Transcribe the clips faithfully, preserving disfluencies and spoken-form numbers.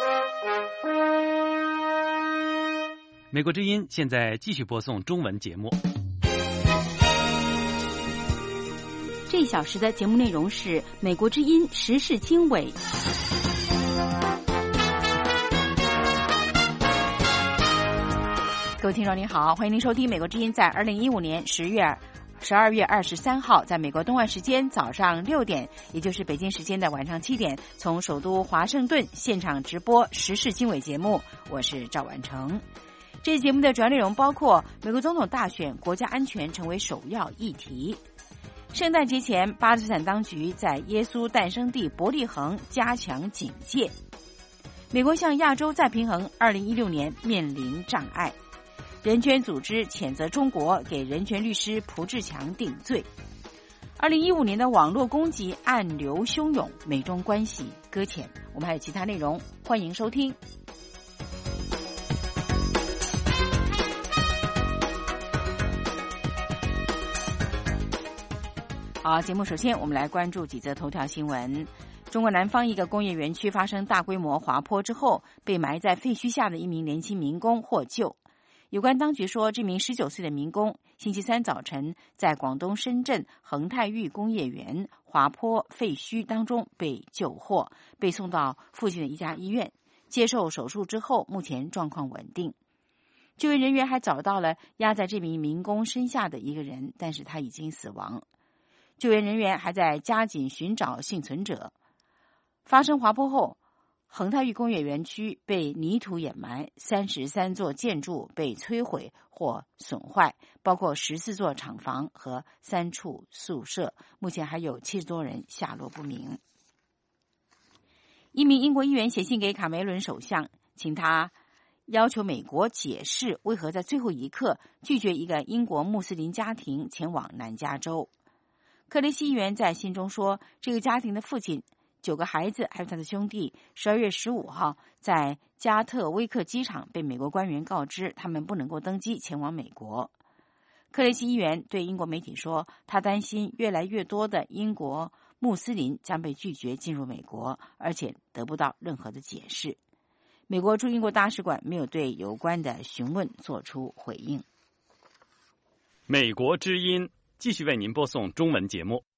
美国之音现在继续播送中文节目。 这一小时的节目内容是美国之音时事经纬。各位听众您好，欢迎您收听美国之音在二零一五年十月十二月二十三号，在美国东岸时间早上六点，也就是北京时间的晚上七点，从首都华盛顿现场直播时事经纬节目。我是赵婉成。这期节目的主要内容包括美国总统大选，国家安全成为首要议题。圣诞节前，巴基斯坦当局在耶稣诞生地伯利恒加强警戒。美国向亚洲再平衡二零一六年面临障碍。人权组织谴责中国给人权律师蒲志强定罪。二零一五年的网络攻击暗流汹涌，美中关系搁浅。我们还有其他内容，欢迎收听。好，节目首先我们来关注几则头条新闻。中国南方一个工业园区发生大规模滑坡之后，被埋在废墟下的一名年轻民工获救。有关当局说，这名十九岁的民工星期三早晨在广东深圳恒泰峪工业园滑坡废墟当中被救获，被送到附近的一家医院接受手术之后，目前状况稳定。救援人员还找到了压在这名民工身下的一个人，但是他已经死亡。救援人员还在加紧寻找幸存者。发生滑坡后，恒泰峪工业园区被泥土掩埋，三十三座建筑被摧毁或损坏，包括十四座厂房和三处宿舍。目前还有七十多人下落不明。一名英国议员写信给卡梅伦首相，请他要求美国解释为何在最后一刻拒绝一个英国穆斯林家庭前往南加州。克雷西议员在信中说，这个家庭的父亲、九个孩子还有他的兄弟，十二月十五号在加特威克机场被美国官员告知，他们不能够登机前往美国。克雷西议员对英国媒体说，他担心越来越多的英国穆斯林将被拒绝进入美国，而且得不到任何的解释。美国驻英国大使馆没有对有关的询问做出回应。 美国之音继续为您播送中文节目。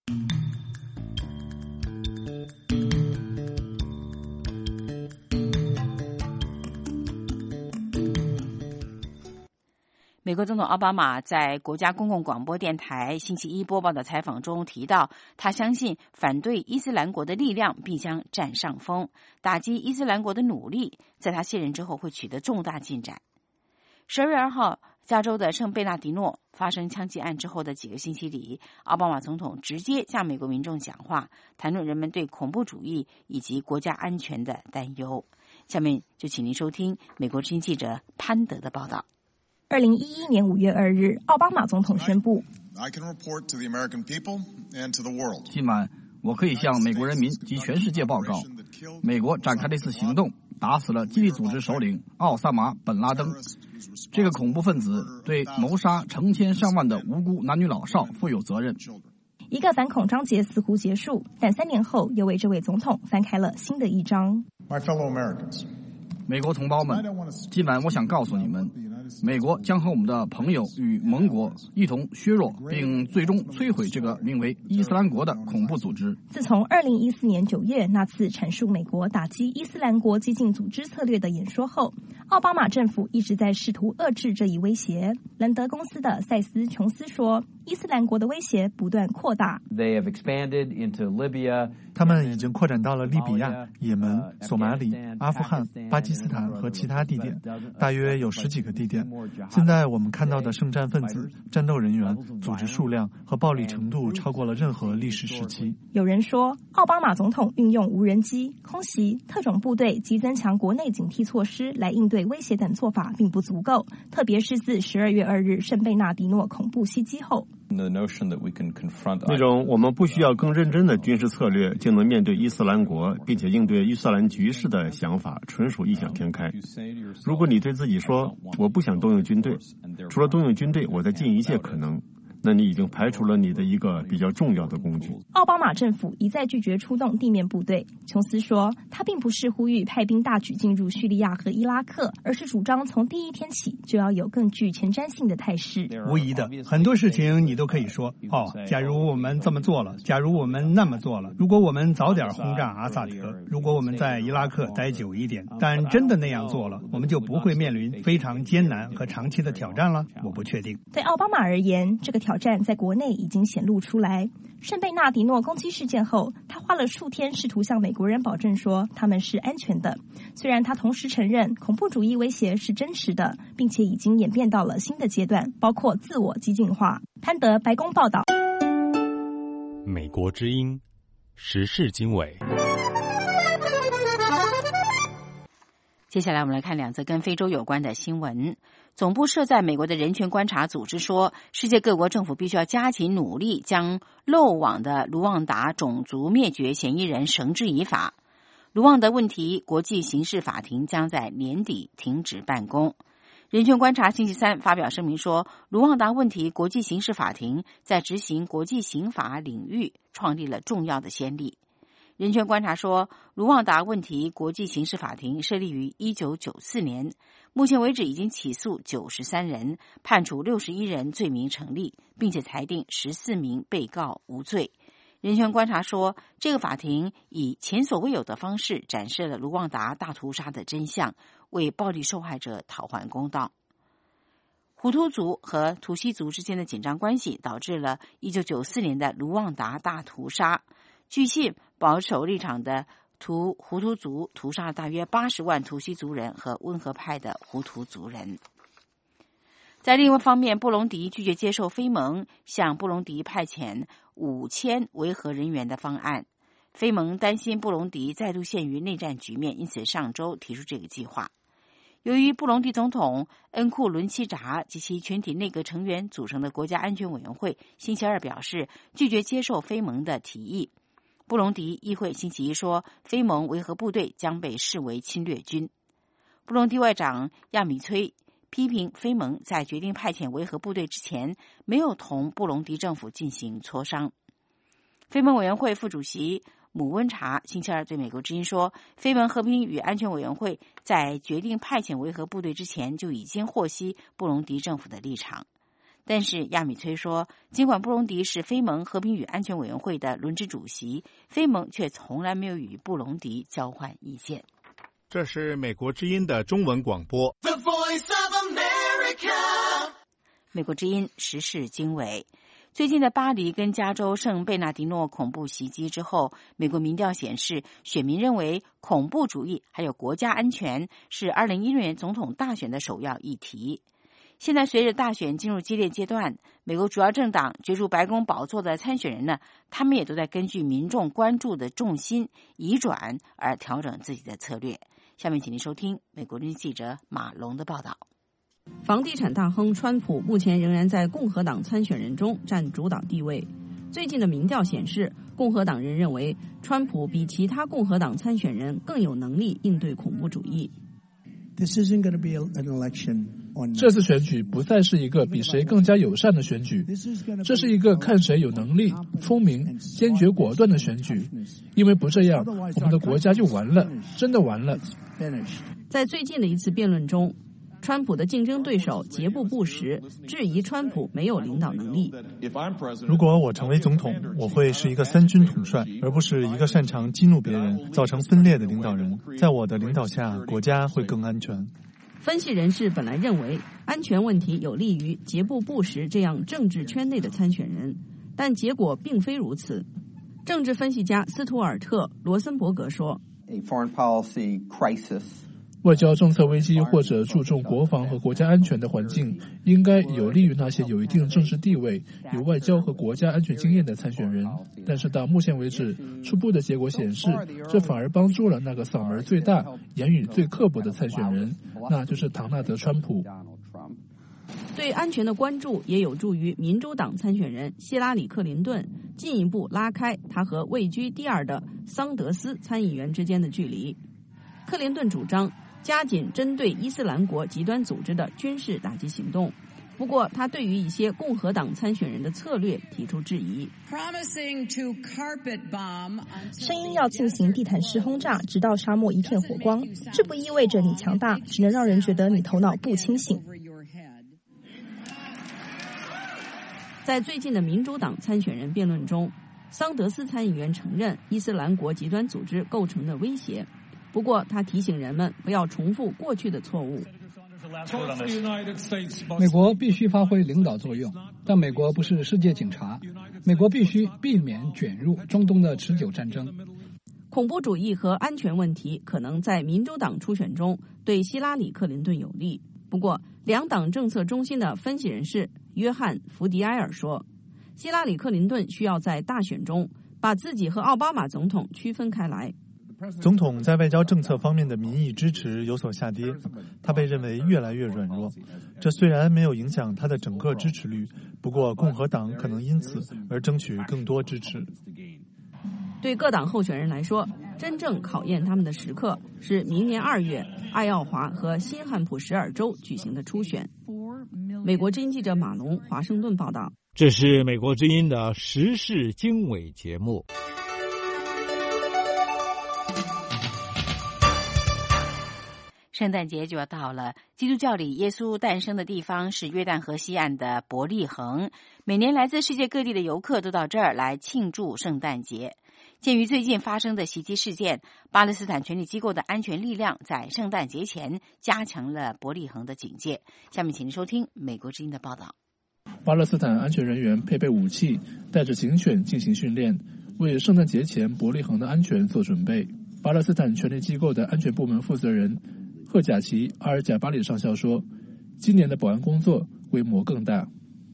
美国总统奥巴马在国家公共广播电台星期一播报的采访中提到，他相信反对伊斯兰国的力量必将占上风，打击伊斯兰国的努力在他卸任之后会取得重大进展。十二月二号，加州的圣贝纳迪诺发生枪击案之后的几个星期里，奥巴马总统直接向美国民众讲话，谈论人们对恐怖主义以及国家安全的担忧。下面就请您收听美国之音记者潘德的报道。 二零一一年五月二日，奥巴马总统宣布， 今晚我可以向美国人民及全世界报告，美国展开了一次行动，打死了基地组织首领奥萨马·本·拉登。这个恐怖分子对谋杀成千上万的无辜男女老少负有责任。 一个反恐章节似乎结束，但三年后又为这位总统翻开了新的一章。 美国同胞们，今晚我想告诉你们，美国将和我们的朋友与盟国一同削弱并最终摧毁这个名为伊斯兰国的恐怖组织。 自从二零一四年九月那次阐述美国打击伊斯兰国激进组织策略的演说后，奥巴马政府一直在试图遏制这一威胁。兰德公司的塞斯·琼斯说，伊斯兰国的威胁不断扩大。 他们已经扩展到了利比亚、也门、索马里、阿富汗、巴基斯坦和其他地点，大约有十几个地点。现在我们看到的圣战分子、战斗人员、组织数量和暴力程度超过了任何历史时期。 有人说，奥巴马总统运用无人机、空袭、特种部队及增强国内警惕措施来应对威胁等做法并不足够，特别是自十二月二日圣贝纳迪诺恐怖袭击后。 那种我们不需要更认真的军事策略就能面对伊斯兰国并且应对伊斯兰局势的想法纯属异想天开。如果你对自己说我不想动用军队，除了动用军队我在尽一切可能， 那你已经排除了你的一个比较重要的工具。 奥巴马政府一再拒绝出动地面部队。琼斯说，他并不是呼吁派兵大举进入叙利亚和伊拉克，而是主张从第一天起就要有更具前瞻性的态势。 无疑的，很多事情你都可以说，哦，假如我们这么做了，假如我们那么做了，如果我们早点轰炸阿萨德，如果我们在伊拉克待久一点，但真的那样做了，我们就不会面临非常艰难和长期的挑战了。我不确定。 对奥巴马而言，这个挑战在国内已经显露出来。圣贝纳迪诺攻击事件后，他花了数天试图向美国人保证说他们是安全的。虽然他同时承认恐怖主义威胁是真实的，并且已经演变到了新的阶段，包括自我激进化。潘德白宫报道。 美国之音时事经纬。 接下来我们来看两则跟非洲有关的新闻。总部设在美国的人权观察组织说，世界各国政府必须要加紧努力，将漏网的卢旺达种族灭绝嫌疑人绳之以法。卢旺达问题国际刑事法庭将在年底停止办公。人权观察星期三发表声明说，卢旺达问题国际刑事法庭在执行国际刑法领域创立了重要的先例。人权观察说，卢旺达问题国际刑事法庭设立于一九九四年，目前为止已经起诉九十三人，判处六十一人罪名成立，并且裁定十四名被告无罪。人权观察说，这个法庭以前所未有的方式展示了卢旺达大屠杀的真相，为暴力受害者讨还公道。胡图族和图西族之间的紧张关系导致了一九九四年的卢旺达大屠杀。据信，保守立场的图胡图族屠杀了大约八十万图西族人和温和派的胡图族人。在另一方面，布隆迪拒绝接受非盟向布隆迪派遣五千维和人员的方案。非盟担心布隆迪再度陷于内战局面，因此上周提出这个计划。由于布隆迪总统恩库伦齐扎及其全体内阁成员组成的国家安全委员会星期二表示拒绝接受非盟的提议。布隆迪议会星期一说，非盟维和部队将被视为侵略军。布隆迪外长亚米崔批评非盟在决定派遣维和部队之前，没有同布隆迪政府进行磋商。非盟委员会副主席姆温查星期二对美国之音说，非盟和平与安全委员会在决定派遣维和部队之前就已经获悉布隆迪政府的立场。但是亚米崔说，尽管布隆迪是非盟和平与安全委员会的轮值主席，非盟却从来没有与布隆迪交换意见。 这是美国之音的中文广播。The Voice of America。 美国之音时事经纬。最近的巴黎跟加州圣贝纳迪诺恐怖袭击之后，美国民调显示，选民认为恐怖主义还有国家安全是二零一六年总统大选的首要议题。现在随着大选进入激烈阶段，美国主要政党角逐白宫宝座的参选人呢，他们也都在根据民众关注的重心移转而调整自己的策略。下面请您收听美国之音记者马龙的报道。 房地产大亨川普目前仍然在共和党参选人中占主导地位。最近的民调显示，共和党人认为川普比其他共和党参选人更有能力应对恐怖主义。 这次选举不再是一个比谁更加友善的选举，这是一个看谁有能力、聪明、坚决果断的选举。因为不这样，我们的国家就完了，真的完了。 在最近的一次辩论中，川普的竞争对手杰布·布什质疑川普没有领导能力。 如果我成为总统，我会是一个三军统帅，而不是一个擅长激怒别人、造成分裂的领导人。在我的领导下，国家会更安全。 分析人士本来认为安全问题有利于杰布·布什这样政治圈内的参选人，但结果并非如此。政治分析家斯图尔特·罗森伯格说， 外交政策危机或者注重国防和国家安全的环境，应该有利于那些有一定政治地位、有外交和国家安全经验的参选人。但是到目前为止，初步的结果显示，这反而帮助了那个嗓门最大、言语最刻薄的参选人，那就是唐纳德·川普。 对安全的关注也有助于民主党参选人希拉里·克林顿进一步拉开他和位居第二的桑德斯参议员之间的距离。克林顿主张加紧针对伊斯兰国极端组织的军事打击行动， 不过，他对于一些共和党参选人的策略提出质疑。 声音要进行地毯式轰炸，直到沙漠一片火光。这不意味着你强大，只能让人觉得你头脑不清醒。 在最近的民主党参选人辩论中，桑德斯参议员承认伊斯兰国极端组织构成的威胁，不过他提醒人们不要重复过去的错误。 美国必须发挥领导作用，但美国不是世界警察。美国必须避免卷入中东的持久战争。 恐怖主义和安全问题可能在民主党初选中对希拉里·克林顿有利。不过，两党政策中心的分析人士约翰·福迪埃尔说，希拉里·克林顿需要在大选中把自己和奥巴马总统区分开来。 总统在外交政策方面的民意支持有所下跌，他被认为越来越软弱。这虽然没有影响他的整个支持率，不过共和党可能因此而争取更多支持。 对各党候选人来说，真正考验他们的时刻是明年二月爱奥华和新罕普什尔州举行的初选。美国之音记者马龙华盛顿报道。 这是美国之音的时事经纬节目。 圣诞节就要到了，基督教里耶稣诞生的地方是约旦河西岸的伯利恒，每年来自世界各地的游客都到这儿来庆祝圣诞节。鉴于最近发生的袭击事件，巴勒斯坦权力机构的安全力量在圣诞节前加强了伯利恒的警戒。下面请您收听美国之音的报道。 巴勒斯坦安全人员配备武器，带着警犬进行训练，为圣诞节前伯利恒的安全做准备。巴勒斯坦权力机构的安全部门负责人赫贾奇·阿尔贾巴里上校说，今年的保安工作规模更大。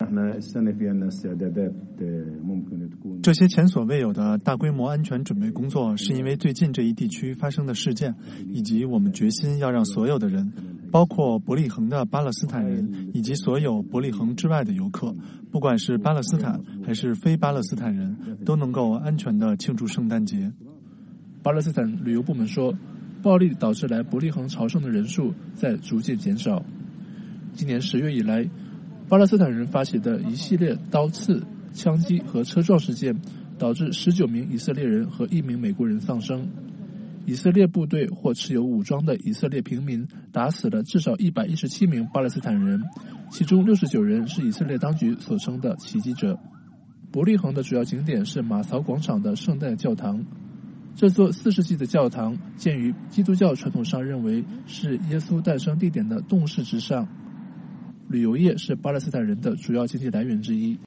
这些前所未有的大规模安全准备工作，是因为最近这一地区发生的事件，以及我们决心要让所有的人，包括伯利恒的巴勒斯坦人以及所有伯利恒之外的游客，不管是巴勒斯坦还是非巴勒斯坦人，都能够安全地庆祝圣诞节。 巴勒斯坦旅游部门说，暴力导致来伯利恒朝圣的人数在逐渐减少。今年十月以来，巴勒斯坦人发起的一系列刀刺、枪击和车撞事件，导致十九名以色列人和一名美国人丧生。以色列部队或持有武装的以色列平民打死了至少一百一十七名巴勒斯坦人，其中六十九人是以色列当局所称的袭击者。伯利恒的主要景点是马槽广场的圣诞教堂。这座四世纪的教堂建于基督教传统上认为是耶稣诞生地点的洞室之上。旅游业是巴勒斯坦人的主要经济来源之一。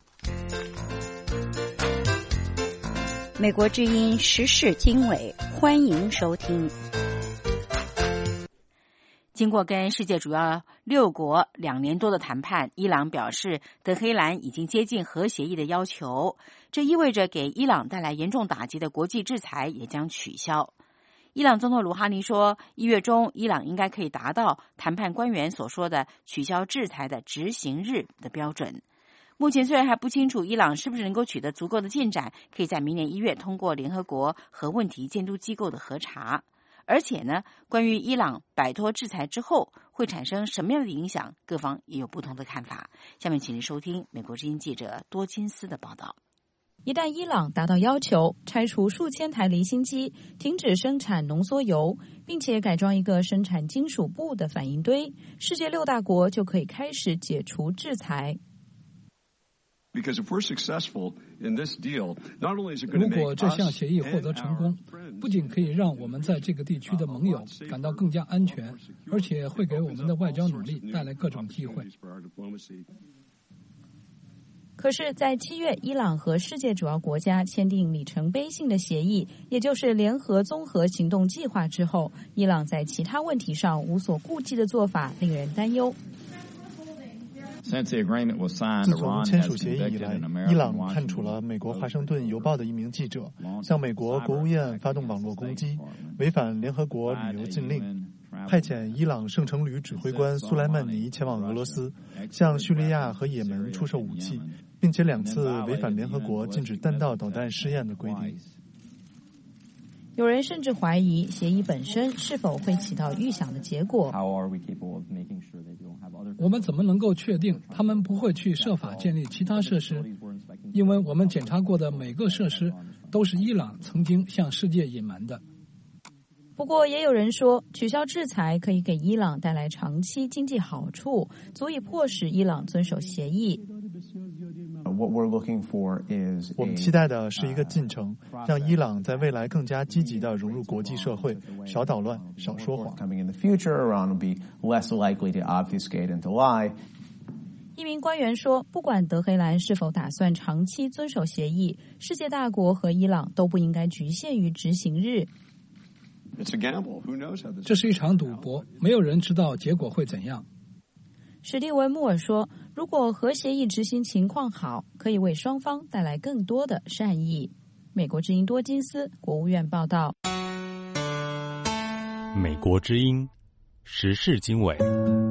美国之音时事经纬，欢迎收听。 经过跟世界主要六国两年多的谈判，伊朗表示德黑兰已经接近核协议的要求，这意味着给伊朗带来严重打击的国际制裁也将取消。伊朗总统鲁哈尼说，一月中伊朗应该可以达到谈判官员所说的取消制裁的执行日的标准。目前虽然还不清楚伊朗是不是能够取得足够的进展，可以在明年一月通过联合国核问题监督机构的核查。而且呢，关于伊朗摆脱制裁之后会产生什么样的影响，各方也有不同的看法。下面请您收听美国之音记者多金斯的报道。 一旦伊朗达到要求，拆除数千台离心机，停止生产浓缩铀，并且改装一个生产金属布的反应堆，世界六大国就可以开始解除制裁。 如果这项协议获得成功，不仅可以让我们在这个地区的盟友感到更加安全，而且会给我们的外交努力带来各种机会。 可是，在七月，伊朗和世界主要国家签订里程碑性的协议，也就是联合综合行动计划之后，伊朗在其他问题上无所顾忌的做法令人担忧。 自从签署协议以来，伊朗判处了美国《华盛顿邮报》的一名记者向美国国务院发动网络攻击，违反联合国旅游禁令，派遣伊朗圣城旅指挥官苏莱曼尼前往俄罗斯，向叙利亚和也门出售武器，并且两次违反联合国禁止弹道导弹试验的规定。 有人甚至怀疑协议本身是否会起到预想的结果。 我们怎么能够确定他们不会去设法建立其他设施？因为我们检查过的每个设施都是伊朗曾经向世界隐瞒的。 不过也有人说，取消制裁可以给伊朗带来长期经济好处，足以迫使伊朗遵守协议。 我们期待的是一个进程，让伊朗在未来更加积极地融入国际社会，少捣乱，少说谎。 一名官员说，不管德黑兰是否打算长期遵守协议，世界大国和伊朗都不应该局限于执行日。 这是一场赌博，没有人知道结果会怎样。 史蒂文·穆尔说，如果核协议执行情况好，可以为双方带来更多的善意。美国之音多金斯国务院报道。 美国之音时事经纬。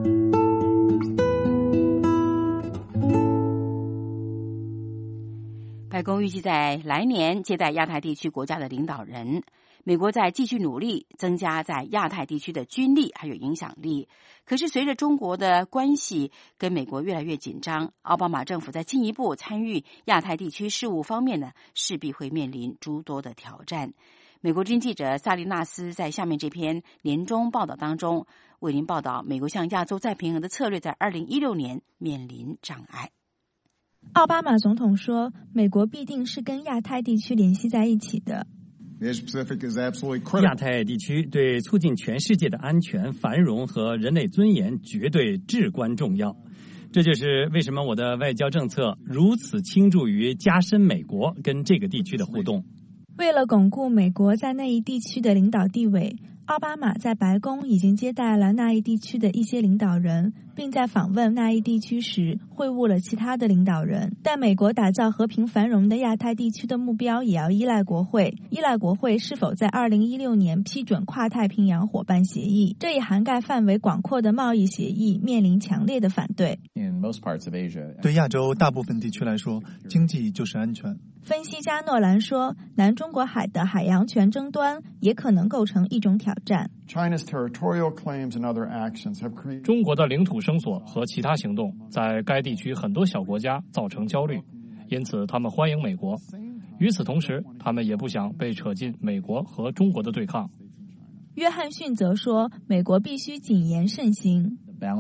白宫预计在来年接待亚太地区国家的领导人。美国在继续努力增加在亚太地区的军力还有影响力，可是随着中国的关系跟美国越来越紧张，奥巴马政府在进一步参与亚太地区事务方面呢，势必会面临诸多的挑战。美国之音记者萨利纳斯在下面这篇年终报道当中为您报道，美国向亚洲再平衡的策略在二零一六年面临障碍。 奥巴马总统说，美国必定是跟亚太地区联系在一起的。 亚太地区对促进全世界的安全、繁荣和人类尊严绝对至关重要。这就是为什么我的外交政策如此倾注于加深美国跟这个地区的互动。 为了巩固美国在那一地区的领导地位，奥巴马在白宫已经接待了那一地区的一些领导人，并在访问那一地区时会晤了其他的领导人。但美国打造和平繁荣的亚太地区的目标也要依赖国会，依赖国会是否在二零一六年批准跨太平洋伙伴协议，这一涵盖范围广阔的贸易协议面临强烈的反对。 对亚洲大部分地区来说，经济就是安全。 分析家诺兰说，南中国海的海洋权争端也可能构成一种挑战。 中国的领土声索和其他行动在该地区很多小国家造成焦虑，因此他们欢迎美国。与此同时，他们也不想被扯进美国和中国的对抗。 约翰逊则说，美国必须谨言慎行。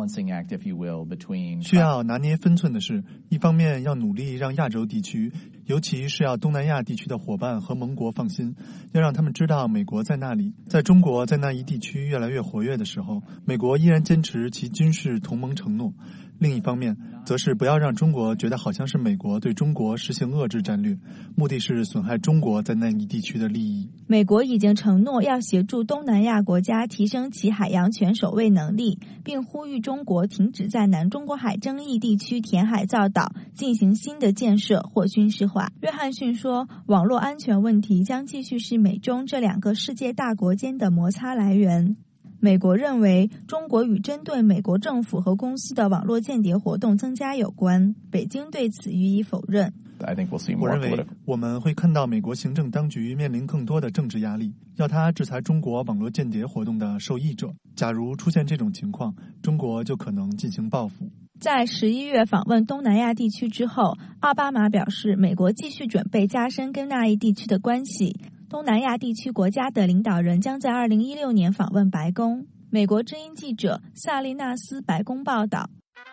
需要拿捏分寸的是，一方面要努力让亚洲地区，尤其是要东南亚地区的伙伴和盟国放心，要让他们知道美国在那里。在中国在那一地区越来越活跃的时候，美国依然坚持其军事同盟承诺。另一方面，则是不要让中国觉得好像是美国对中国实行遏制战略，目的是损害中国在那一地区的利益。 美国已经承诺要协助东南亚国家提升其海洋权守卫能力，并呼吁中国停止在南中国海争议地区填海造岛，进行新的建设或军事化。约翰逊说，网络安全问题将继续是美中这两个世界大国间的摩擦来源。美国认为中国与针对美国政府和公司的网络间谍活动增加有关，北京对此予以否认。 我认为我们会看到美国行政当局面临更多的政治压力，要他制裁中国网络间谍活动的受益者。假如出现这种情况，中国就可能进行报复。 在十一月访问东南亚地区之后，奥巴马表示，美国继续准备加深跟那一地区的关系。东南亚地区国家的领导人将在二零一六年访问白宫。美国之音记者萨利纳斯白宫报道。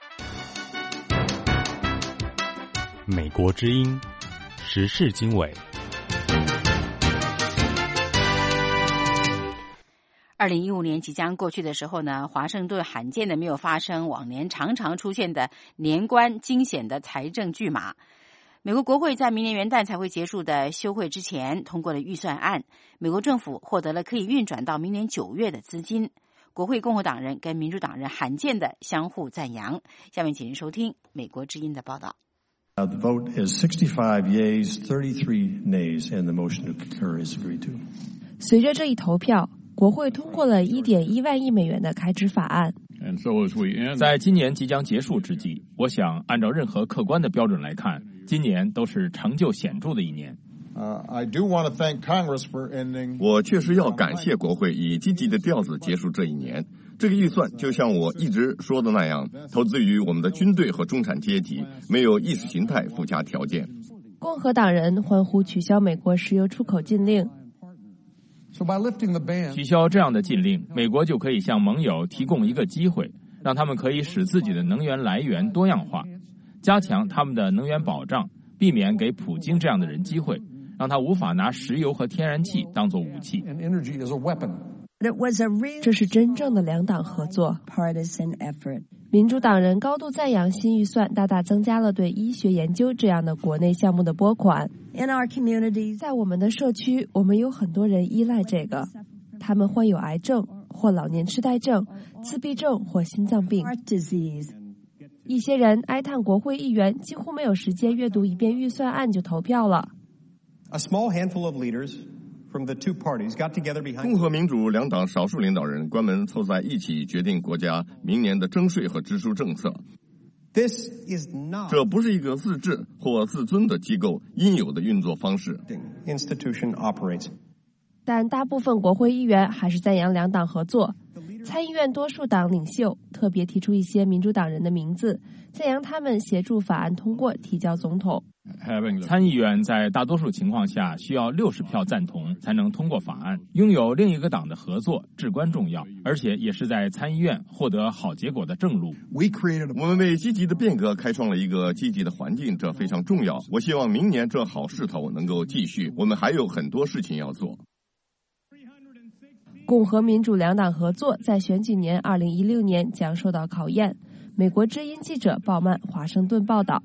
美国之音时事经纬。 二零一五年即将过去的时候呢，华盛顿罕见的没有发生往年常常出现的年关惊险的财政巨码。美国国会在明年元旦才会结束的休会之前通过了预算案，美国政府获得了可以运转到明年九月的资金。国会共和党人跟民主党人罕见的相互赞扬。下面请您收听美国之音的报道。 Uh, the vote is sixty-five yeas, thirty-three nays, and the motion to concur is agreed to. 随着这一投票，国会通过了 一点一万亿美元的开支法案。 在今年即将结束之际，我想按照任何客观的标准来看，今年都是成就显著的一年。 我确实要感谢国会以积极的调子结束这一年， 这个预算就像我一直说的那样，投资于我们的军队和中产阶级，没有意识形态附加条件。 共和党人欢呼取消美国石油出口禁令。 取消这样的禁令，美国就可以向盟友提供一个机会，让他们可以使自己的能源来源多样化，加强他们的能源保障，避免给普京这样的人机会，让他无法拿石油和天然气当作武器。 这是真正的两党合作。民主党人高度赞扬新预算大大增加了对医学研究这样的国内项目的拨款。在我们的社区，我们有很多人依赖这个，他们患有癌症或老年痴呆症、自闭症或心脏病。一些人哀叹国会议员几乎没有时间阅读一遍预算案就投票了。 共和民主两党少数领导人关门凑在一起决定国家明年的征税和支出政策。这不是一个自治或自尊的机构应有的运作方式。 但大部分国会议员还是赞扬两党合作。参议院多数党领袖特别提出一些民主党人的名字，赞扬他们协助法案通过提交总统。 参议院在大多数情况下需要六十票赞同才能通过法案，拥有另一个党的合作至关重要，而且也是在参议院获得好结果的正路。 我们为积极的变革开创了一个积极的环境，这非常重要。我希望明年这好势头能够继续，我们还有很多事情要做。 共和民主两党合作在选举年二零一六年将受到考验。美国之音记者鲍曼华盛顿报道。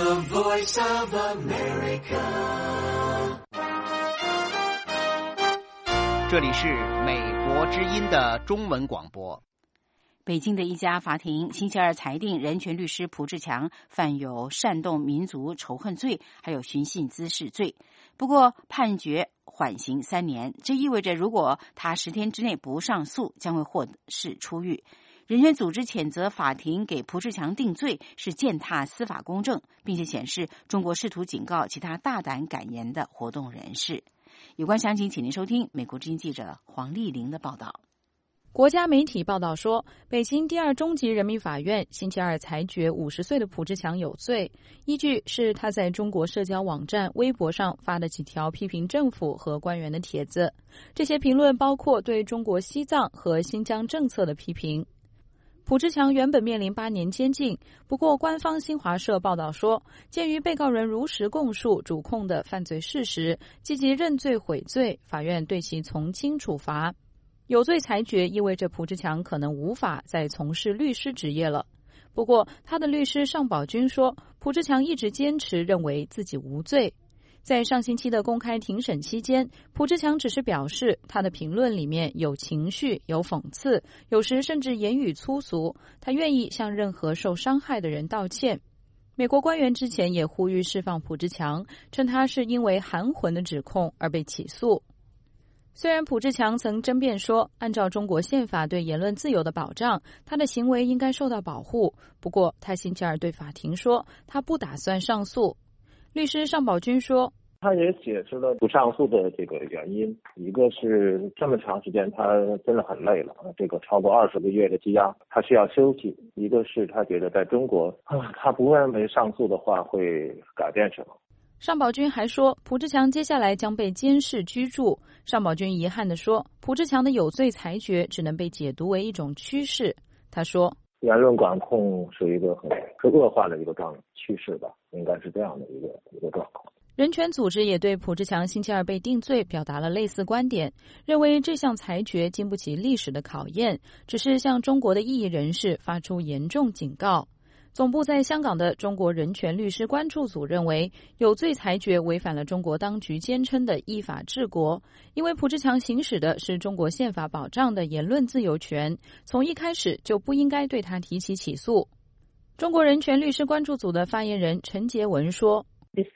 这里是美国之音的中文广播。 北京的一家法庭星期二裁定人权律师蒲志强犯有煽动民族仇恨罪，还有寻衅滋事罪。不过判决缓刑三年，这意味着如果他十天之内不上诉，将会获释出狱。人权组织谴责法庭给蒲志强定罪是践踏司法公正，并且显示中国试图警告其他大胆敢言的活动人士。有关详情，请您收听美国之音记者黄丽玲的报道。 国家媒体报道说，北京第二中级人民法院星期二裁决五十岁的蒲志强有罪，依据是他在中国社交网站微博上发的几条批评政府和官员的帖子，这些评论包括对中国西藏和新疆政策的批评。蒲志强原本面临八年监禁，不过官方新华社报道说，鉴于被告人如实供述主控的犯罪事实，积极认罪悔罪，法院对其从轻处罚。有罪裁决意味着蒲志强可能无法再从事律师职业了。不过他的律师尚宝军说，蒲志强一直坚持认为自己无罪。在上星期的公开庭审期间，蒲志强只是表示他的评论里面有情绪，有讽刺，有时甚至言语粗俗，他愿意向任何受伤害的人道歉。美国官员之前也呼吁释放蒲志强，称他是因为含混的指控而被起诉。虽然蒲志强曾争辩说，按照中国宪法对言论自由的保障，他的行为应该受到保护，不过他星期二对法庭说，他不打算上诉。律师尚宝军说， 他也解释了不上诉的这个原因，一个是这么长时间他真的很累了，这个超过二十个月的羁押，他需要休息；一个是他觉得在中国啊，他不认为上诉的话会改变什么。 尚宝军还说，蒲志强接下来将被监视居住。尚宝军遗憾地说，蒲志强的有罪裁决只能被解读为一种趋势。他说， 言论管控是一个很是恶化的一个状趋势吧，应该是这样的一个一个状况。 人权组织也对蒲志强星期二被定罪表达了类似观点，认为这项裁决经不起历史的考验，只是向中国的异议人士发出严重警告。总部在香港的中国人权律师关注组认为，有罪裁决违反了中国当局坚称的依法治国，因为蒲志强行使的是中国宪法保障的言论自由权，从一开始就不应该对他提起起诉。中国人权律师关注组的发言人陈洁文说，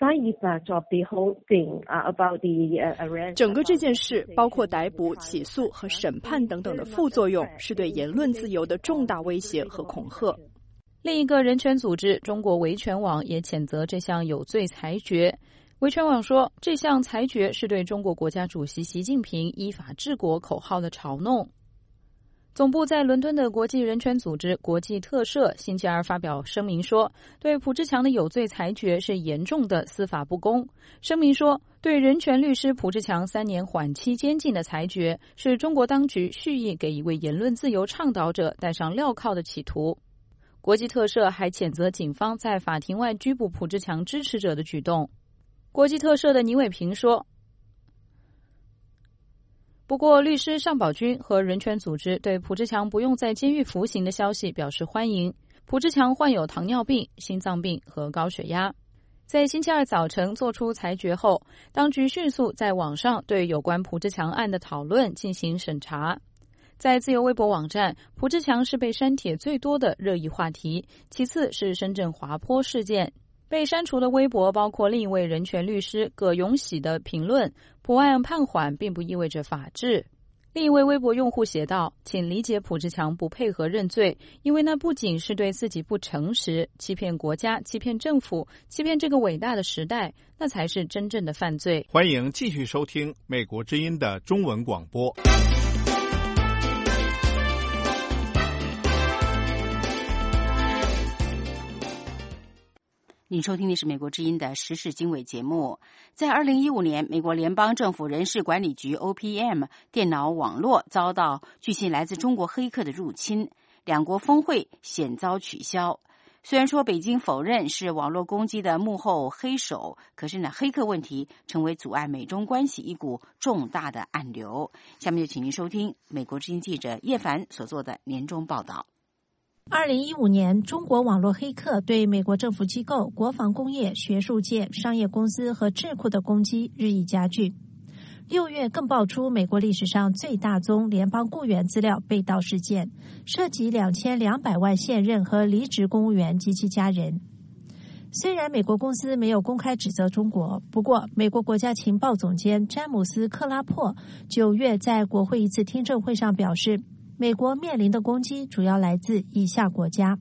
整个这件事，包括逮捕、起诉和审判等等的副作用，是对言论自由的重大威胁和恐吓。 另一个人权组织中国维权网也谴责这项有罪裁决。维权网说，这项裁决是对中国国家主席习近平依法治国口号的嘲弄。 总部在伦敦的国际人权组织国际特赦星期二发表声明说，对蒲志强的有罪裁决是严重的司法不公。声明说，对人权律师蒲志强三年缓期监禁的裁决是中国当局蓄意给一位言论自由倡导者戴上镣铐的企图。国际特赦还谴责警方在法庭外拘捕蒲志强支持者的举动。国际特赦的倪伟平说，不过，律师尚宝军和人权组织对蒲志强不用在监狱服刑的消息表示欢迎。蒲志强患有糖尿病、心脏病和高血压。在星期二早晨作出裁决后，当局迅速在网上对有关蒲志强案的讨论进行审查。在自由微博网站，蒲志强是被删帖最多的热议话题，其次是深圳滑坡事件。被删除的微博包括另一位人权律师葛永喜的评论：普案判缓并不意味着法治。另一位微博用户写道：请理解蒲志强不配合认罪，因为那不仅是对自己不诚实，欺骗国家、欺骗政府、欺骗这个伟大的时代，那才是真正的犯罪。 欢迎继续收听美国之音的中文广播。 您收听的是美国之音的时事经纬节目。在二零一五年，美国联邦政府人事管理局 O P M 电脑网络遭到据信来自中国黑客的入侵，两国峰会险遭取消。虽然说北京否认是网络攻击的幕后黑手，可是呢，黑客问题成为阻碍美中关系一股重大的暗流。下面就请您收听美国之音记者叶凡所做的年终报道。 二零一五年，中国网络黑客对美国政府机构、国防工业、学术界、商业公司和智库的攻击日益加剧。六月更爆出美国历史上最大宗联邦雇员资料被盗事件，涉及两千两百万现任和离职公务员及其家人。虽然美国公司没有公开指责中国，不过美国国家情报总监詹姆斯·克拉珀九月在国会一次听证会上表示，美国面临的攻击主要来自以下国家。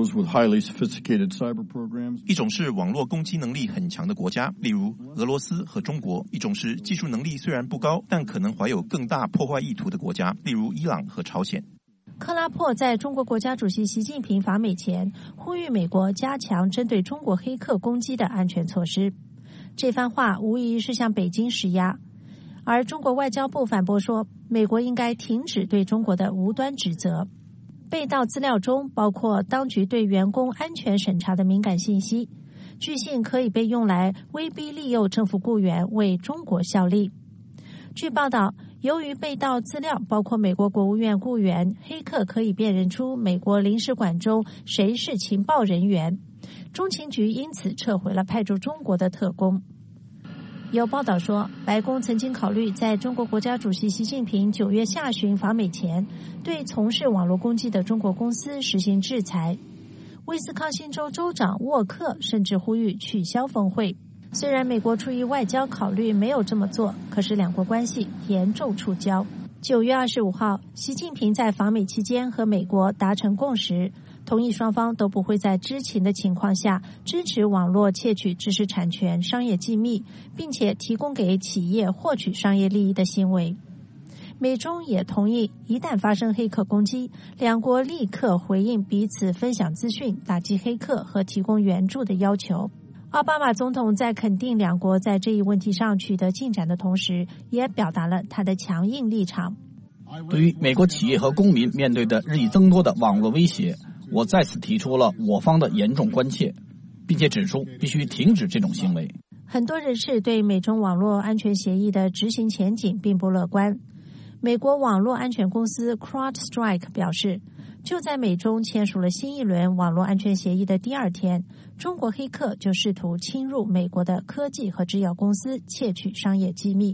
一种是网络攻击能力很强的国家，例如俄罗斯和中国；一种是技术能力虽然不高，但可能怀有更大破坏意图的国家，例如伊朗和朝鲜。 克拉珀在中国国家主席习近平访美前呼吁美国加强针对中国黑客攻击的安全措施。这番话无疑是向北京施压，而中国外交部反驳说，美国应该停止对中国的无端指责。被盗资料中包括当局对员工安全审查的敏感信息，据信可以被用来威逼利诱政府雇员为中国效力。据报道，由于被盗资料包括美国国务院雇员，黑客可以辨认出美国领事馆中谁是情报人员，中情局因此撤回了派驻中国的特工。有报道说，白宫曾经考虑在中国国家主席习近平九月下旬访美前，对从事网络攻击的中国公司实行制裁。威斯康星州州长沃克甚至呼吁取消峰会。虽然美国出于外交考虑没有这么做，可是两国关系严重触礁。九月二十五号，习近平在访美期间和美国达成共识，同意双方都不会在知情的情况下支持网络窃取知识产权、商业机密，并且提供给企业获取商业利益的行为。美中也同意，一旦发生黑客攻击，两国立刻回应彼此分享资讯、打击黑客和提供援助的要求。奥巴马总统在肯定两国在这一问题上取得进展的同时，也表达了他的强硬立场。 对于美国企业和公民面对的日益增多的网络威胁，我再次提出了我方的严重关切，并且指出必须停止这种行为。 很多人士对美中网络安全协议的执行前景并不乐观。美国网络安全公司 CrowdStrike 表示，就在美中签署了新一轮网络安全协议的第二天，中国黑客就试图侵入美国的科技和制药公司，窃取商业机密。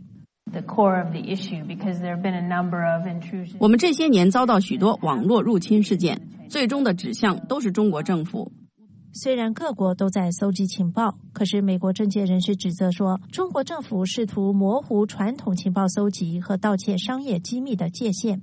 我们这些年遭到许多网络入侵事件，最终的指向都是中国政府。 虽然各国都在搜集情报，可是美国政界人士指责说，中国政府试图模糊传统情报搜集和盗窃商业机密的界限。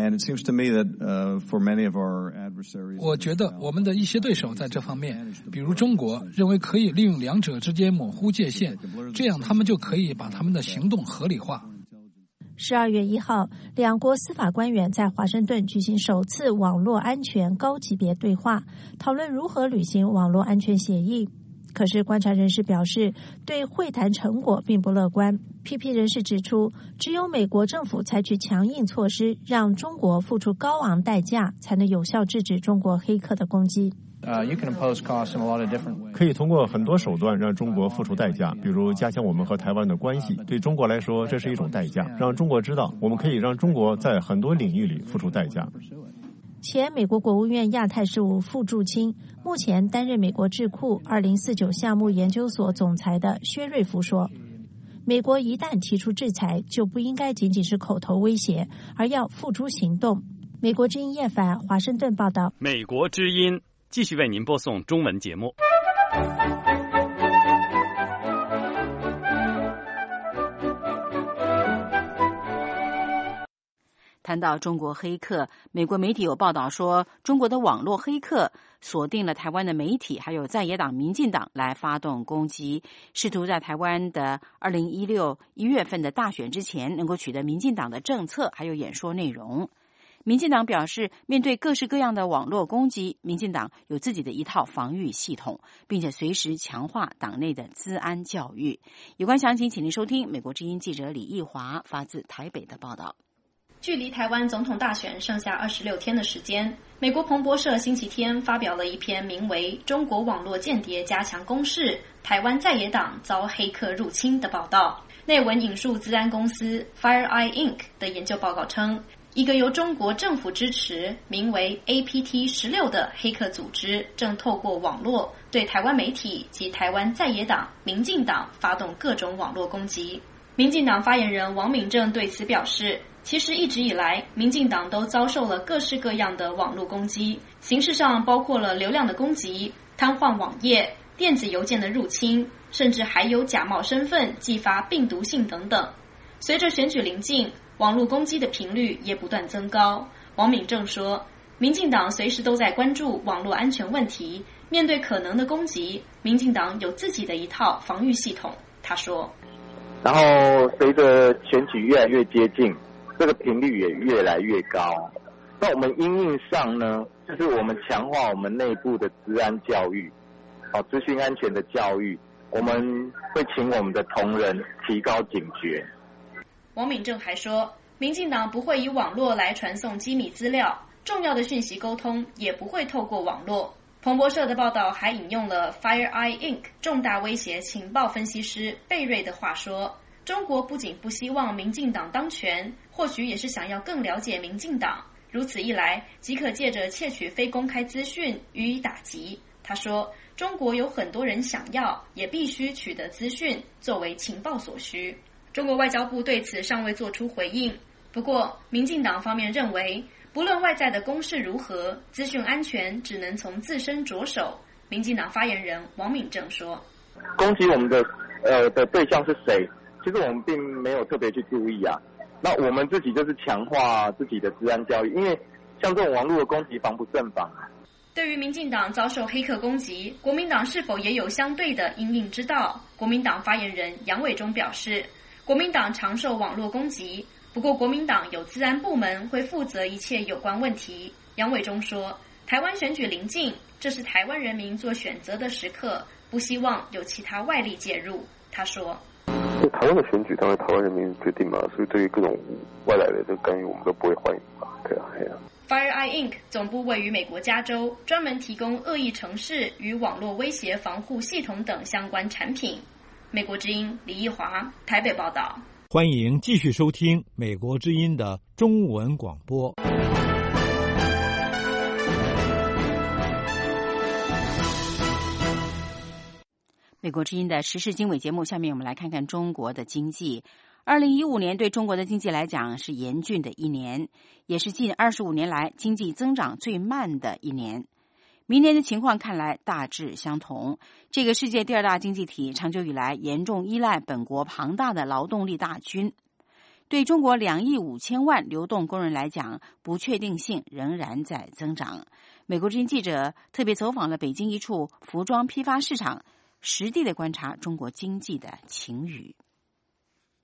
我觉得我们的一些对手在这方面，比如中国，认为可以利用两者之间模糊界限，这样他们就可以把他们的行动合理化。 十二月一号，两国司法官员在华盛顿举行首次网络安全高级别对话，讨论如何履行网络安全协议。可是观察人士表示，对会谈成果并不乐观。批评人士指出，只有美国政府采取强硬措施，让中国付出高昂代价，才能有效制止中国黑客的攻击。 可以通过很多手段让中国付出代价，比如加强我们和台湾的关系。对中国来说，这是一种代价，让中国知道我们可以让中国在很多领域里付出代价。 前美国国务院亚太事务副驻青，目前担任美国智库二零四九项目研究所总裁的薛瑞福说，美国一旦提出制裁，就不应该仅仅是口头威胁，而要付诸行动。美国之音叶凡华盛顿报道。 美国之音继续为您播送中文节目。 谈到中国黑客，美国媒体有报道说，中国的网络黑客锁定了台湾的媒体，还有在野党民进党来发动攻击，试图在台湾的二零一六一月份的大选之前能够取得民进党的政策还有演说内容。民进党表示，面对各式各样的网络攻击，民进党有自己的一套防御系统，并且随时强化党内的资安教育。有关详情，请您收听美国之音记者李义华发自台北的报道。 距离台湾总统大选剩下二十六天的时间，美国彭博社星期天发表了一篇名为《中国网络间谍加强攻势，台湾在野党遭黑客入侵》的报道。内文引述资安公司 FireEye Incorporated 的研究报告称，一个由中国政府支持、名为 A P T 十六 的黑客组织正透过网络对台湾媒体及台湾在野党民进党发动各种网络攻击。民进党发言人王敏正对此表示，其实一直以来，民进党都遭受了各式各样的网络攻击，形式上包括了流量的攻击、瘫痪网页、电子邮件的入侵，甚至还有假冒身份寄发病毒信等等。随着选举临近，网络攻击的频率也不断增高。王敏正说，民进党随时都在关注网络安全问题，面对可能的攻击，民进党有自己的一套防御系统。他说， 然后随着选举越来越接近，这个频率也越来越高。那我们因应上呢，就是我们强化我们内部的资安教育，哦，资讯安全的教育，我们会请我们的同仁提高警觉。 王敏正还说，民进党不会以网络来传送机密资料，重要的讯息沟通也不会透过网络。彭博社的报道还引用了 FireEye Incorporated 重大威胁情报分析师贝瑞的话说，中国不仅不希望民进党当权，或许也是想要更了解民进党，如此一来即可借着窃取非公开资讯予以打击。他说，中国有很多人想要也必须取得资讯作为情报所需。中国外交部对此尚未做出回应，不过民进党方面认为，不论外在的攻势如何，资讯安全只能从自身着手。民进党发言人王敏正说， 攻击我们的呃的对象是谁，其实我们并没有特别去注意啊。那我们自己就是强化自己的资安教育，因为像这种网络的攻击防不胜防啊。 对于民进党遭受黑客攻击，国民党是否也有相对的因应之道？国民党发言人杨伟忠表示，国民党常受网络攻击，不过国民党有资安部门会负责一切有关问题。杨伟忠说，台湾选举临近，这是台湾人民做选择的时刻，不希望有其他外力介入。他说， 台湾的选举当然台湾人民决定嘛，所以对于各种外来的这个干预我们都不会欢迎嘛。对啊，对啊。 FireEye Incorporated 总部位于美国加州，专门提供恶意程式与网络威胁防护系统等相关产品。美国之音李义华台北报道。 欢迎继续收听美国之音的中文广播。 美国之音的时事经纬节目，下面我们来看看中国的经济。二零一五年对中国的经济来讲是严峻的一年，也是近二十五年来经济增长最慢的一年。明年的情况看来大致相同。这个世界第二大经济体长久以来严重依赖本国庞大的劳动力大军，对中国两亿五千万流动工人来讲，不确定性仍然在增长。美国之音记者特别走访了北京一处服装批发市场，实地的观察中国经济的晴雨。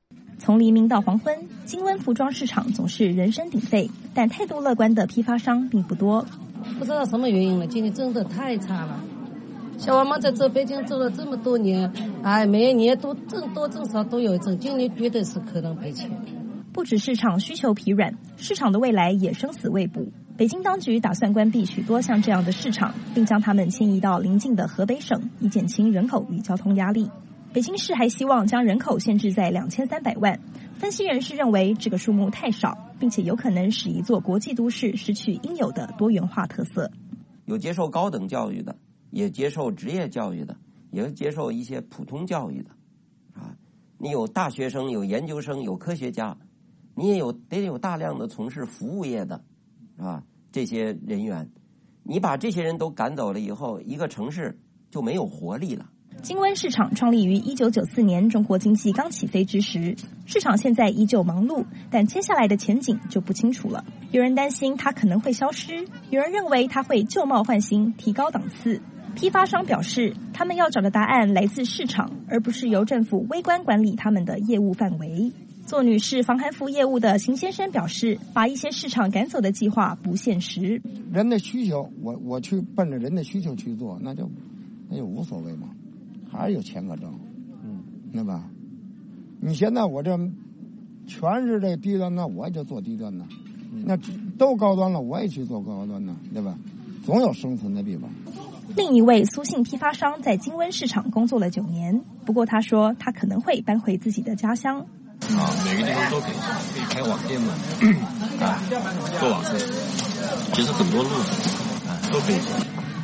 从黎明到黄昏，金温服装市场总是人声鼎沸，但态度乐观的批发商并不多。 不知道什么原因了，今年真的太差了。像我们在这北京走了这么多年，哎，每一年都挣多挣少都有一挣，今年绝对是可能赔钱。 不止市场需求疲软，市场的未来也生死未卜。北京当局打算关闭许多像这样的市场，并将它们迁移到邻近的河北省，以减轻人口与交通压力。北京市还希望将人口限制在两千三百万。分析人士认为这个数目太少，并且有可能使一座国际都市失去应有的多元化特色。 有接受高等教育的，也接受职业教育的，也接受一些普通教育的，啊，你有大学生，有研究生，有科学家，你也有得有大量的从事服务业的，啊，这些人员，你把这些人都赶走了以后，一个城市就没有活力了。 金温市场创立于一九九四年，中国经济刚起飞之时，市场现在依旧忙碌，但接下来的前景就不清楚了。有人担心它可能会消失，有人认为它会旧貌换新，提高档次。批发商表示，他们要找的答案来自市场，而不是由政府微观管理他们的业务范围。做女士防寒服业务的邢先生表示，把一些市场赶走的计划不现实。 人的需求，我我去奔着人的需求去做，那就那就无所谓嘛。还是有钱可挣，嗯，对吧？你现在我这全是这低端的，我也就做低端的，嗯、那都高端了，我也去做高端的，对吧？总有生存的地方。 另一位苏姓批发商在金温市场工作了九年，不过他说他可能会搬回自己的家乡。 啊，每个地方都可以可以开网店嘛，啊，做网市，其实很多路啊都可以走。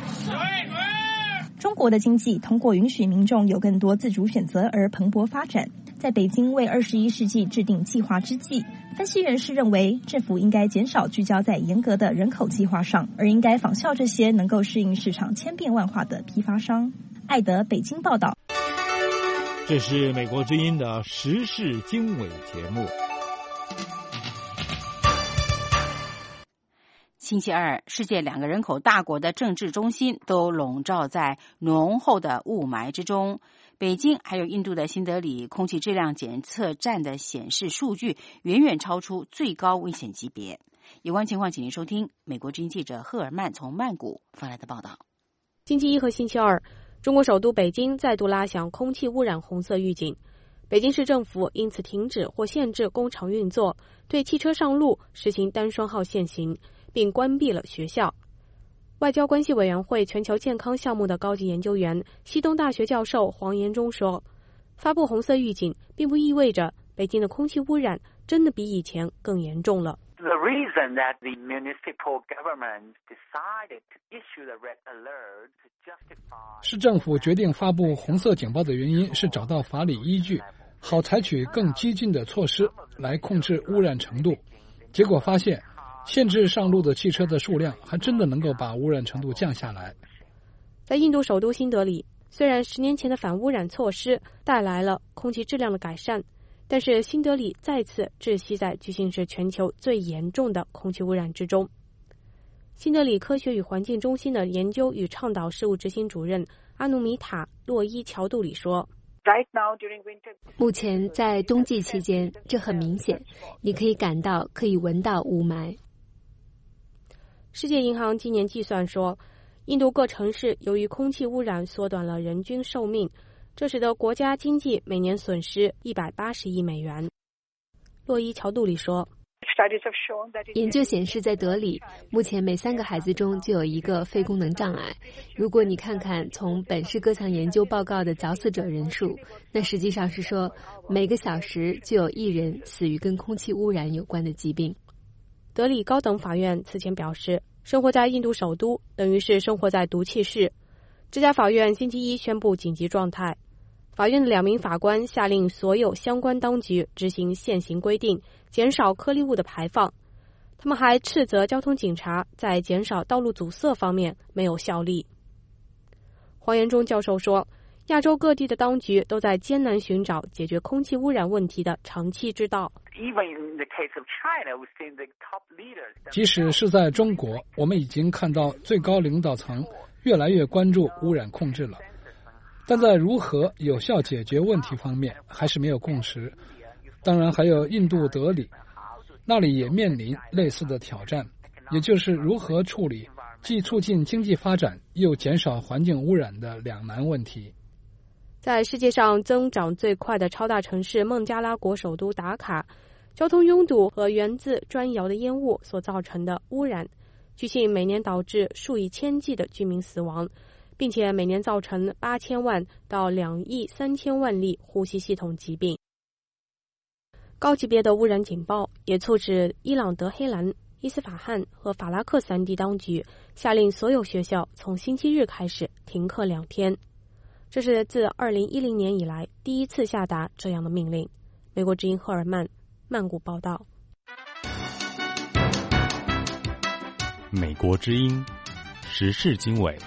中国的经济通过允许民众有更多自主选择而蓬勃发展。在北京为二十一世纪制定计划之际，分析人士认为，政府应该减少聚焦在严格的人口计划上，而应该仿效这些能够适应市场千变万化的批发商。艾德北京报道。 这是美国之音的时事经纬节目。 星期二，世界两个人口大国的政治中心都笼罩在浓厚的雾霾之中。北京还有印度的新德里空气质量检测站的显示数据远远超出最高危险级别。有关情况，请您收听美国之音记者赫尔曼从曼谷发来的报道。 星期一和星期二，中国首都北京再度拉响空气污染红色预警。北京市政府因此停止或限制工厂运作，对汽车上路实行单双号限行，并关闭了学校。外交关系委员会全球健康项目的高级研究员、西东大学教授黄延忠说，发布红色预警并不意味着北京的空气污染真的比以前更严重了。 The reason that the municipal government decided to issue the red alert to justify 市政府决定发布红色警报的原因是找到法理依据，好采取更激进的措施来控制污染程度。结果发现，限制上路的汽车的数量还真的能够把污染程度降下来。 在印度首都新德里，虽然十年前的反污染措施带来了空气质量的改善，但是新德里再次窒息在距今是全球最严重的空气污染之中。新德里科学与环境中心的研究与倡导事务执行主任阿努米塔·洛伊乔杜里说， 目前在冬季期间，这很明显，你可以感到、可以闻到雾霾。 世界银行今年计算说，印度各城市由于空气污染缩短了人均寿命，这使得国家经济每年损失一百八十亿美元。洛伊乔杜里说， 研究显示，在德里，目前每三个孩子中就有一个肺功能障碍。如果你看看从本市各项研究报告的早死者人数，那实际上是说，每个小时就有一人死于跟空气污染有关的疾病。 德里高等法院此前表示，生活在印度首都等于是生活在毒气室。这家法院星期一宣布紧急状态。法院的两名法官下令所有相关当局执行现行规定，减少颗粒物的排放。他们还斥责交通警察在减少道路阻塞方面没有效力。黄延忠教授说，亚洲各地的当局都在艰难寻找解决空气污染问题的长期之道。 即使是在中国，我们已经看到最高领导层越来越关注污染控制了，但在如何有效解决问题方面还是没有共识。 当然还有印度德里，那里也面临类似的挑战，也就是如何处理既促进经济发展又减少环境污染的两难问题。 在世界上增长最快的超大城市孟加拉国首都达卡，交通拥堵和源自砖窑的烟雾所造成的污染，据信每年导致数以千计的居民死亡，并且每年造成八千万到两亿三千万例呼吸系统疾病。高级别的污染警报也促使伊朗德黑兰、伊斯法罕和法拉克三地当局下令所有学校从星期日开始停课两天。这是自二零一零年以来第一次下达这样的命令。美国之音赫尔曼曼谷报道。 美国之音时事经纬。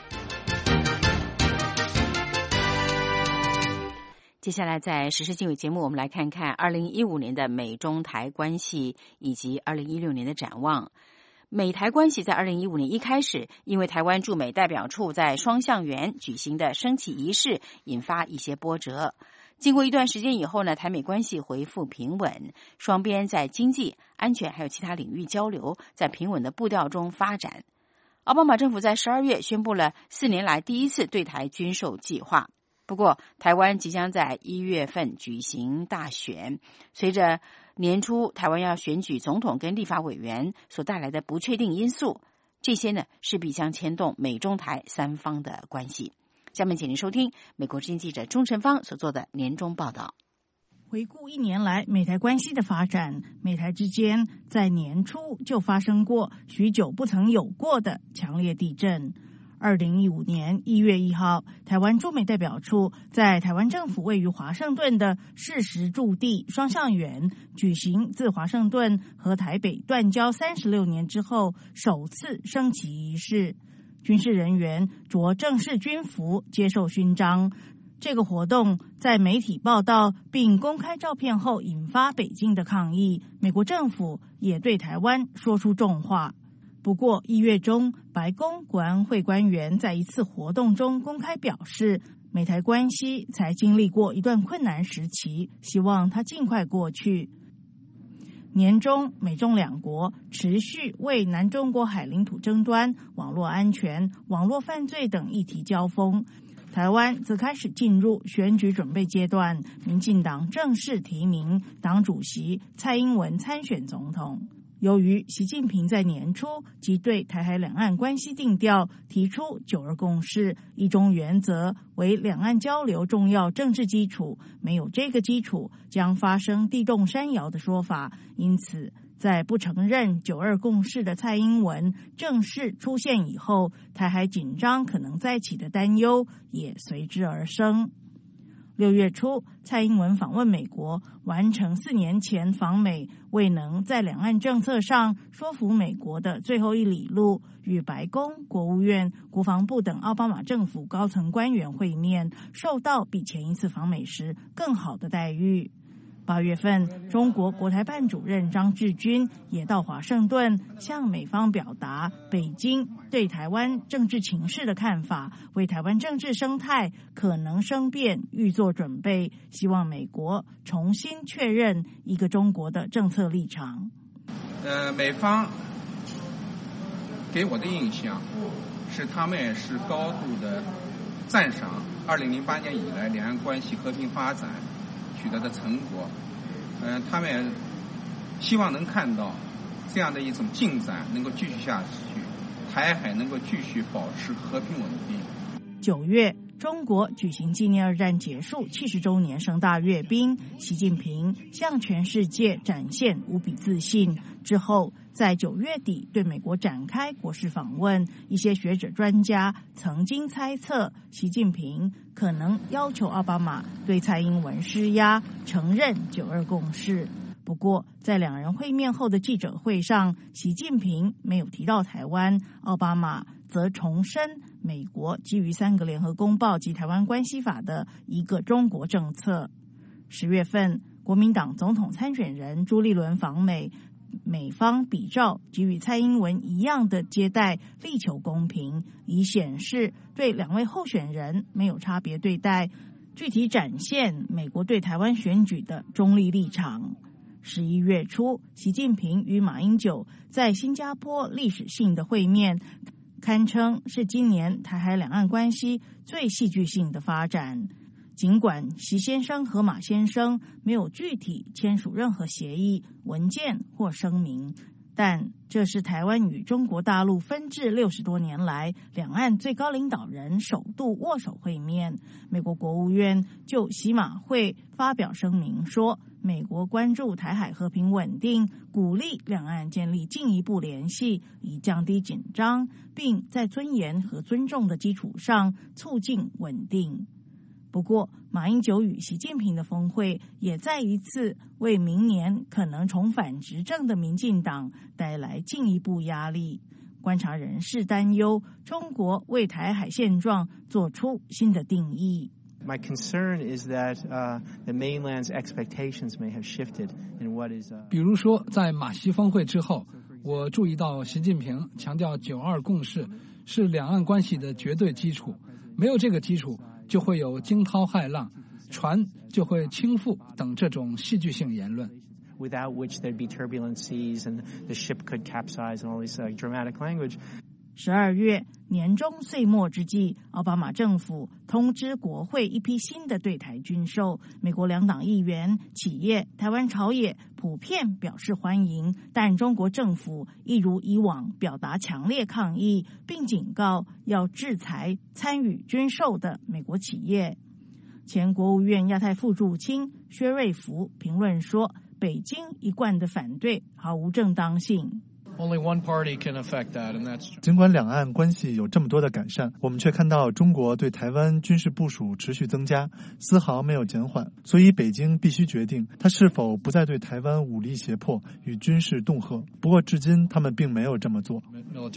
接下来在时事经纬节目，我们来看看二零一五年的美中台关系以及二零一六年的展望。美台关系在二零一五年一开始，因为台湾驻美代表处在双橡园举行的升旗仪式引发一些波折。经过一段时间以后呢，台美关系恢复平稳，双边在经济、安全还有其他领域交流在平稳的步调中发展。奥巴马政府在十二月宣布了四年来第一次对台军售计划。不过，台湾即将在一月份举行大选，随着年初台湾要选举总统跟立法委员所带来的不确定因素，这些呢势必将牵动美中台三方的关系。下面请您收听美国之音记者钟晨芳所做的年终报道。 回顾一年来美台关系的发展，美台之间在年初就发生过许久不曾有过的强烈地震。二零一五年一月一号，台湾驻美代表处在台湾政府位于华盛顿的事实驻地双橡园举行自华盛顿和台北断交三十六年之后首次升旗仪式，军事人员着正式军服接受勋章。这个活动在媒体报道并公开照片后引发北京的抗议，美国政府也对台湾说出重话。不过一月中，白宫国安会官员在一次活动中公开表示，美台关系才经历过一段困难时期，希望它尽快过去。年中，美中两国持续为南中国海领土争端、网络安全、网络犯罪等议题交锋。台湾则开始进入选举准备阶段，民进党正式提名党主席蔡英文参选总统。由于习近平在年初即对台海两岸关系定调，提出九二共识、一中原则为两岸交流重要政治基础，没有这个基础将发生地动山摇的说法，因此在不承认九二共识的蔡英文正式出现以后，台海紧张可能再起的担忧也随之而生。六月初，蔡英文访问美国，完成四年前访美未能在两岸政策上说服美国的最后一里路，与白宫、国务院、国防部等奥巴马政府高层官员会面，受到比前一次访美时更好的待遇。八月份，中国国台办主任张志军也到华盛顿，向美方表达北京对台湾政治情势的看法，为台湾政治生态可能生变预做准备，希望美国重新确认一个中国的政策立场。 呃，美方给我的印象是，他们也是高度的赞赏二零零八年以来两岸关系和平发展取得的成果，嗯、呃，他们希望能看到这样的一种进展能够继续下去，台海能够继续保持和平稳定。 九月，中国举行纪念二战结束七十周年盛大阅兵，习近平向全世界展现无比自信。之后，在九月底对美国展开国事访问，一些学者专家曾经猜测，习近平可能要求奥巴马对蔡英文施压，承认九二共识。不过，在两人会面后的记者会上，习近平没有提到台湾，奥巴马则重申美国基于三个联合公报及台湾关系法的一个中国政策。十月份，国民党总统参选人朱立伦访美，美方比照给予蔡英文一样的接待，力求公平，以显示对两位候选人没有差别对待。 具体展现美国对台湾选举的中立立场。十一月初，习近平与马英九在新加坡历史性的会面，堪称是今年台海两岸关系最戏剧性的发展。尽管习先生和马先生没有具体签署任何协议、文件或声明，但这是台湾与中国大陆分治六十多年来两岸最高领导人首度握手会面。美国国务院就习马会发表声明说，美国关注台海和平稳定，鼓励两岸建立进一步联系，以降低紧张，并在尊严和尊重的基础上促进稳定。不过，马英九与习近平的峰会也再一次为明年可能重返执政的民进党带来进一步压力。观察人士担忧，中国为台海现状做出新的定义。 My concern is that uh, the mainland's expectations may have shifted in what is. Uh... 比如说，在马习峰会之后，我注意到习近平强调“九二共识”是两岸关系的绝对基础，没有这个基础，就会有惊涛骇浪，船就会倾覆等这种戏剧性言论。 Without which there'd be turbulent seas and the ship could capsize and all this uh, dramatic language. 十二月年终岁末之际，奥巴马政府通知国会一批新的对台军售，美国两党议员、企业、台湾朝野普遍表示欢迎，但中国政府一如以往表达强烈抗议，并警告要制裁参与军售的美国企业。前国务院亚太副驻青薛瑞福评论说，北京一贯的反对毫无正当性。 尽管两岸关系有这么多的改善，我们却看到中国对台湾军事部署持续增加，丝毫没有减缓。所以北京必须决定，他是否不再对台湾武力胁迫与军事恫吓。不过至今他们并没有这么做。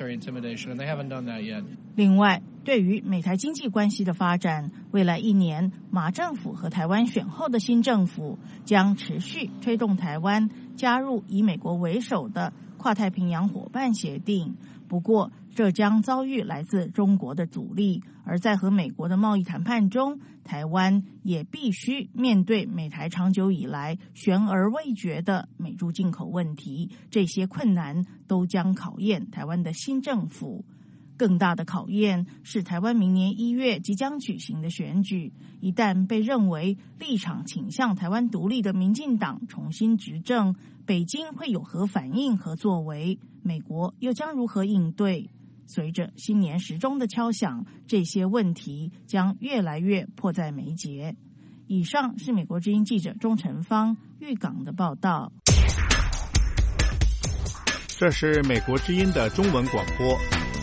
另外，对于美台经济关系的发展，未来一年马政府和台湾选后的新政府将持续推动台湾加入以美国为首的跨太平洋伙伴协定。不过这将遭遇来自中国的阻力，而在和美国的贸易谈判中，台湾也必须面对美台长久以来悬而未决的美猪进口问题。这些困难都将考验台湾的新政府。更大的考验是台湾明年一月即将举行的选举，一旦被认为立场倾向台湾独立的民进党重新执政，北京会有何反应和作为？美国又将如何应对？随着新年时钟的敲响，这些问题将越来越迫在眉睫。以上是美国之音记者钟成芳玉港的报道。 这是美国之音的中文广播。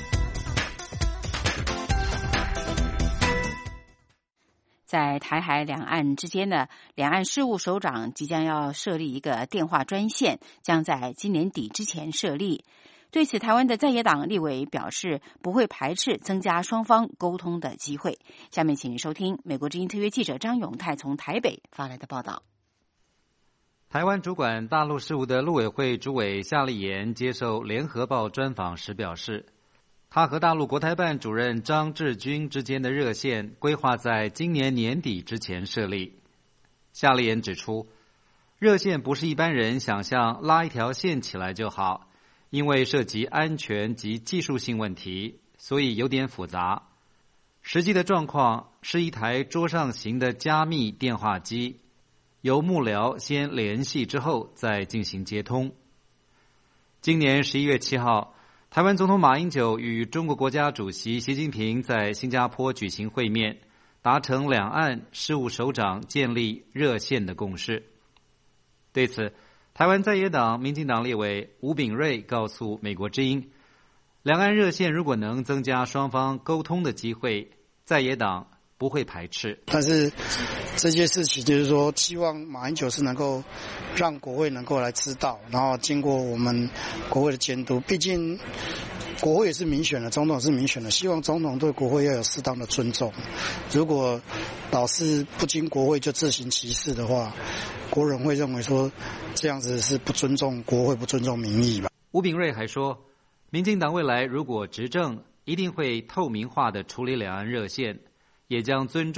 在台海两岸之间呢，两岸事务首长即将要设立一个电话专线，将在今年底之前设立。对此，台湾的在野党立委表示不会排斥增加双方沟通的机会。下面请您收听美国之音特约记者张永泰从台北发来的报道。 台湾主管大陆事务的陆委会主委夏立言接受联合报专访时表示，他和大陆国台办主任张志军之间的热线规划在今年年底之前设立。夏立言指出，热线不是一般人想象拉一条线起来就好，因为涉及安全及技术性问题，所以有点复杂。实际的状况是一台桌上型的加密电话机，由幕僚先联系之后再进行接通。今年十一月七号，台湾总统马英九与中国国家主席习近平在新加坡举行会面，达成两岸事务首长建立热线的共识。对此，台湾在野党民进党立委吴秉叡告诉美国之音，两岸热线如果能增加双方沟通的机会，在野党不会排斥。 但是这些事情就是说，希望马英九是能够让国会能够来知道，然后经过我们国会的监督。毕竟国会也是民选的，总统是民选的，希望总统对国会要有适当的尊重。如果老是不经国会就自行其事的话，国人会认为说这样子是不尊重国会、不尊重民意吧。 吴秉叡还说，民进党未来如果执政，一定会透明化的处理两岸热线，也将尊重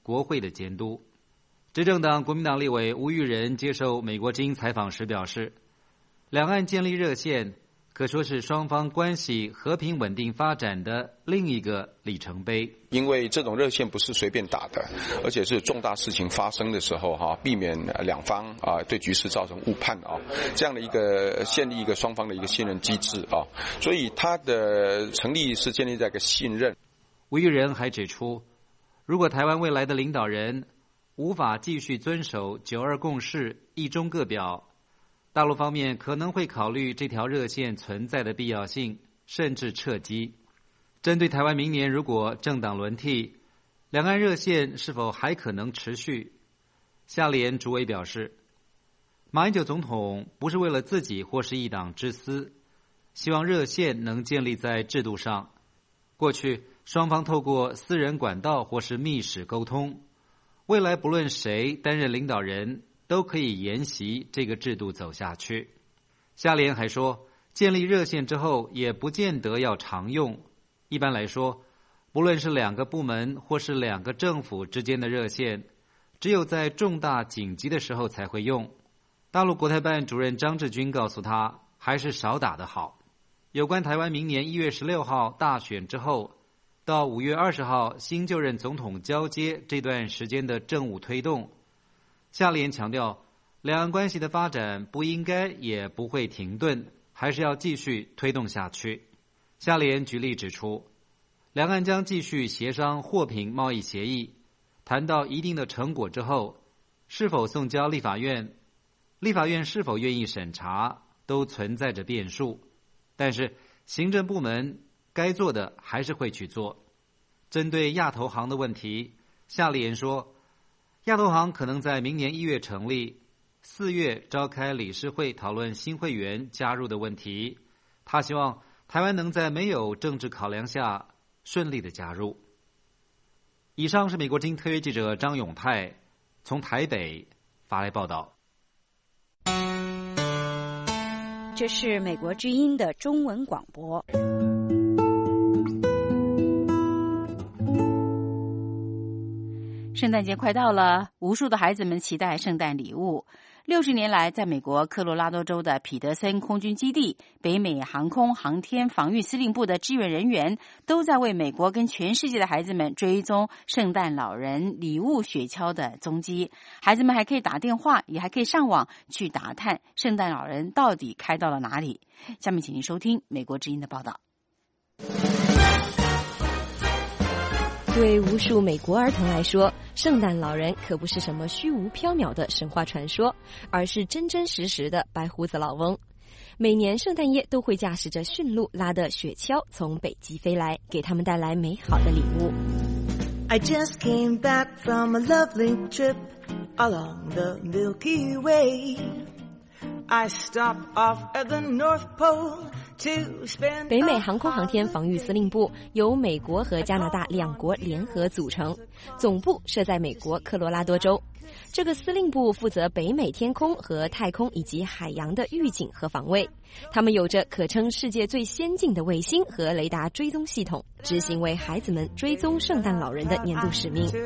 国会的监督。执政党国民党立委吴育仁接受美国之音采访时表示，两岸建立热线可说是双方关系和平稳定发展的另一个里程碑。 因为这种热线不是随便打的，而且是重大事情发生的时候哈，避免两方啊对局势造成误判啊，这样的一个建立一个双方的一个信任机制啊，所以它的成立是建立在一个信任。 吴育仁还指出，如果台湾未来的领导人无法继续遵守九二共识、一中各表，大陆方面可能会考虑这条热线存在的必要性，甚至撤机。针对台湾明年如果政党轮替，两岸热线是否还可能持续？夏立言主委表示，马英九总统不是为了自己或是一党之私，希望热线能建立在制度上。过去双方透过私人管道或是密使沟通，未来不论谁担任领导人，都可以沿袭这个制度走下去。夏立言还说，建立热线之后也不见得要常用，一般来说，不论是两个部门或是两个政府之间的热线，只有在重大紧急的时候才会用。大陆国台办主任张志军告诉他，还是少打得好。有关台湾明年一月十六号大选之后到五月二十号新就任总统交接这段时间的政务推动，夏立言强调，两岸关系的发展不应该也不会停顿，还是要继续推动下去。夏立言举例指出，两岸将继续协商货品贸易协议，谈到一定的成果之后，是否送交立法院，立法院是否愿意审查，都存在着变数。但是行政部门该做的还是会去做。针对亚投行的问题，夏立言说，亚投行可能在明年一月成立，四月召开理事会讨论新会员加入的问题。他希望台湾能在没有政治考量下顺利的加入。以上是美国之音特约记者张永泰从台北发来报道。 这是美国之音的中文广播。圣诞节快到了，无数的孩子们期待圣诞礼物。六十年来，在美国科罗拉多州的彼得森空军基地，北美航空航天防御司令部的支援人员都在为美国跟全世界的孩子们追踪圣诞老人礼物雪橇的踪迹。孩子们还可以打电话，也还可以上网去打探圣诞老人到底开到了哪里。下面请您收听美国之音的报道。 对无数美国儿童来说，圣诞老人可不是什么虚无缥缈的神话传说，而是真真实实的白胡子老翁。每年圣诞夜都会驾驶着驯鹿拉的雪橇从北极飞来，给他们带来美好的礼物。 I just came back from a lovely trip along the Milky Way.I stopped off at the North Pole to spend 北美航空航天防御司令部由美国和加拿大两国联合组成，总部设在美国科罗拉多州。这个司令部负责北美天空和太空以及海洋的预警和防卫。他们有着可称世界最先进的卫星和雷达追踪系统，执行为孩子们追踪圣诞老人的年度使命。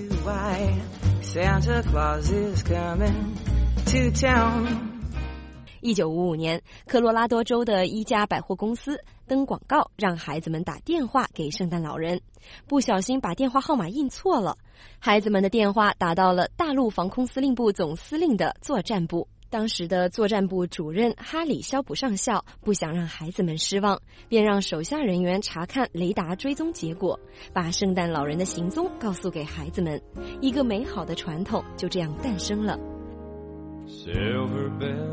Santa Claus is coming to town. 一九五五年，科罗拉多州的一家百货公司登广告，让孩子们打电话给圣诞老人。不小心把电话号码印错了，孩子们的电话打到了大陆防空司令部总司令的作战部。当时的作战部主任哈里肖普上校不想让孩子们失望，便让手下人员查看雷达追踪结果，把圣诞老人的行踪告诉给孩子们。一个美好的传统就这样诞生了。 Silver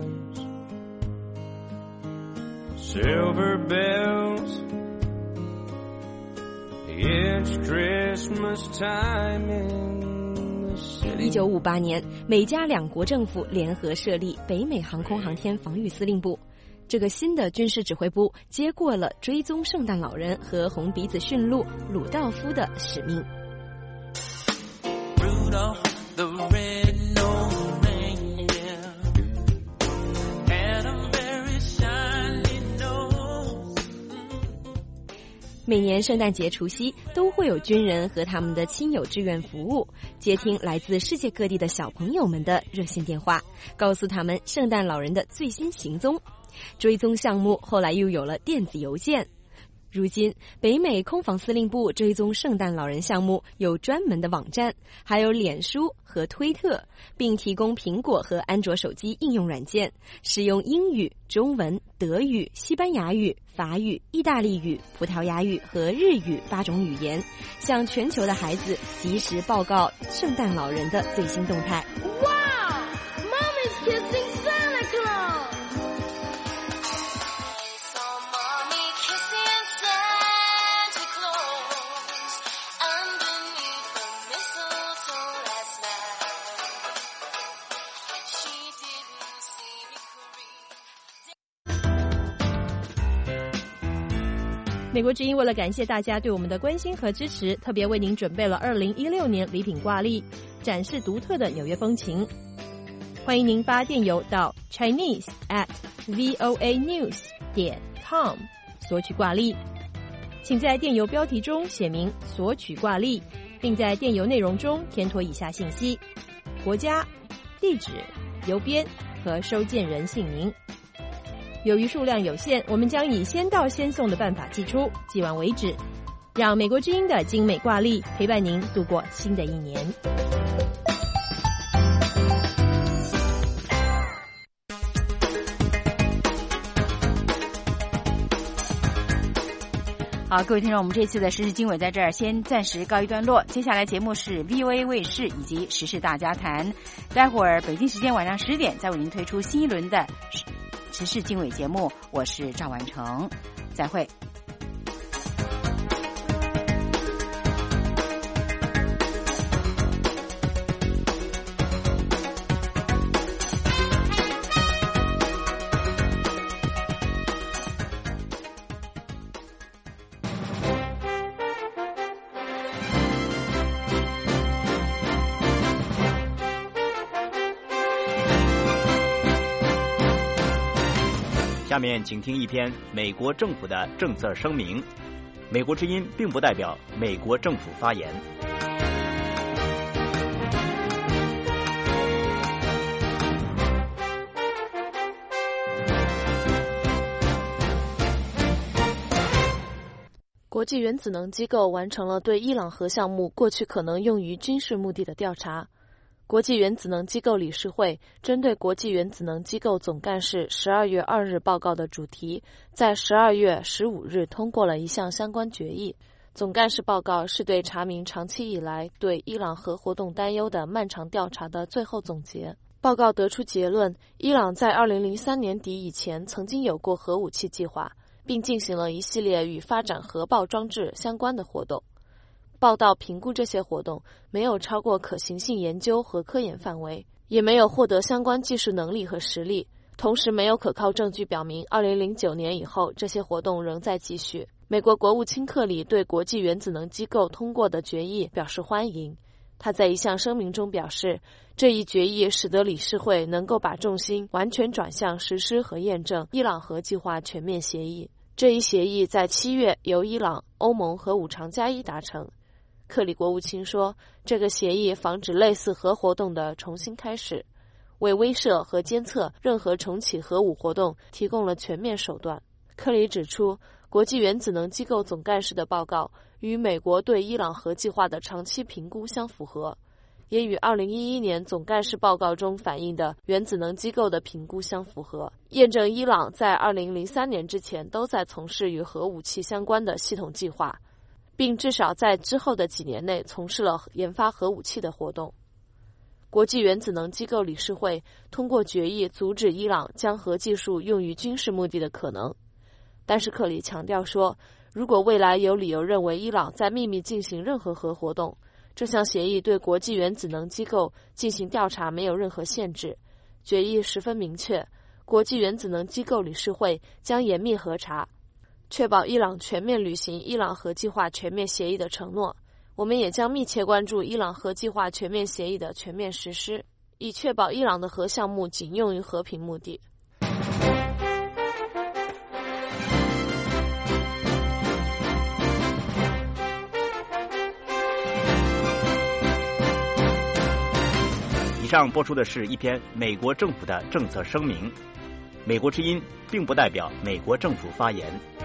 bells,Silver bells, it's Christmas time in the city. 一九五八年，美加两国政府联合设立北美航空航天防御司令部。这个新的军事指挥部接过了追踪圣诞老人和红鼻子驯鹿鲁道夫的使命。 Rudolph the red-nosed reindeer. 每年圣诞节、除夕都会有军人和他们的亲友志愿服务，接听来自世界各地的小朋友们的热线电话，告诉他们圣诞老人的最新行踪。追踪项目后来又有了电子邮件。如今，北美空防司令部追踪圣诞老人项目有专门的网站，还有脸书和推特，并提供苹果和安卓手机应用软件，使用英语、中文、德语、西班牙语、法语、意大利语、葡萄牙语和日语八种语言，向全球的孩子及时报告圣诞老人的最新动态。 Wow! Mommy's kissing Santa Claus! 《美国之音》为了感谢大家对我们的关心和支持，特别为您准备了二零一六年礼品挂历，展示独特的纽约风情。欢迎您发电邮到 Chinese at voa news 点 com 索取挂历，请在电邮标题中写明索取挂历，并在电邮内容中填妥以下信息：国家、地址、邮编和收件人姓名。由于数量有限，我们将以先到先送的办法寄出，寄完为止。让美国之音的精美挂历陪伴您度过新的一年。好，各位听众，我们这次的时事经纬在这儿先暂时告一段落。接下来节目是 V O A 卫视以及时事大家谈。待会儿北京时间晚上十点，再为您推出新一轮的时事经纬节目。我是赵婉成，再会。 下面请听一篇美国政府的政策声明。美国之音并不代表美国政府发言。 国际原子能机构完成了对伊朗核项目过去可能用于军事目的的调查。国际原子能机构理事会针对国际原子能机构总干事十二月二日报告的主题，在十二月十五日通过了一项相关决议。总干事报告是对查明长期以来对伊朗核活动担忧的漫长调查的最后总结。报告得出结论，伊朗在二零零三年底以前曾经有过核武器计划，并进行了一系列与发展核爆装置相关的活动。报道评估这些活动没有超过可行性研究和科研范围，也没有获得相关技术能力和实力，同时没有可靠证据表明二零零九年以后这些活动仍在继续。美国国务卿克里对国际原子能机构通过的决议表示欢迎。他在一项声明中表示，这一决议使得理事会能够把重心完全转向实施和验证伊朗核计划全面协议。这一协议在七月由伊朗、欧盟和五常加一达成。克里国务卿说，这个协议防止类似核活动的重新开始，为威慑和监测任何重启核武活动提供了全面手段。克里指出，国际原子能机构总干事的报告与美国对伊朗核计划的长期评估相符合，也与二零一一年总干事报告中反映的原子能机构的评估相符合，验证伊朗在二零零三年之前都在从事与核武器相关的系统计划，并至少在之后的几年内从事了研发核武器的活动。国际原子能机构理事会通过决议阻止伊朗将核技术用于军事目的的可能，但是克里强调说，如果未来有理由认为伊朗在秘密进行任何核活动，这项协议对国际原子能机构进行调查没有任何限制。决议十分明确，国际原子能机构理事会将严密核查，确保伊朗全面履行伊朗核计划全面协议的承诺。我们也将密切关注伊朗核计划全面协议的全面实施，以确保伊朗的核项目仅用于和平目的。 上播出的是一篇美国政府的政策声明。美国之音并不代表美国政府发言。